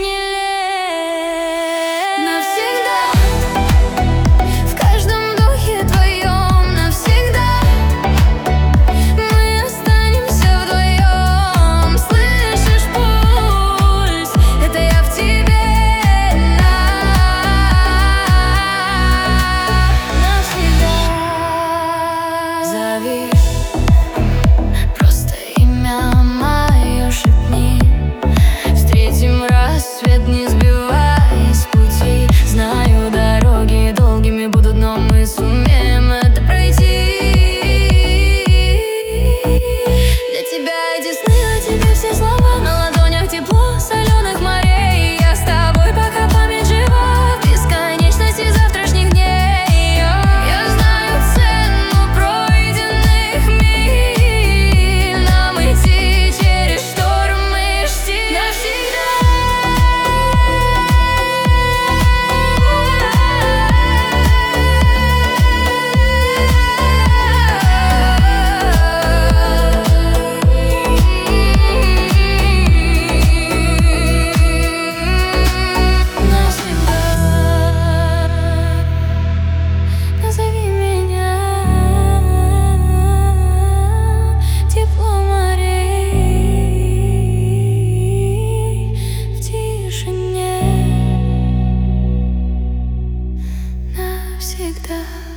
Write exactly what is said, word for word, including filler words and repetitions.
смелее. Навсегда, в каждом духе твоем, навсегда мы останемся вдвоем. Слышишь пульс? Это я в тебе. Навсегда. Зови, просто имя мое шепни. Встретим рассвет, не сбиваясь с пути. Знаю, дороги долгими будут, но мы сумеем это пройти. Для тебя эти сны, а тебе все слова. На ладонях тепло соленых морей. Я с тобой, пока память жива, в бесконечности завтрашних дней. Я знаю цену пройденных миль. Нам идти через штормы и штиль. Навсегда. Назови меня, тепло морей в тишине навсегда.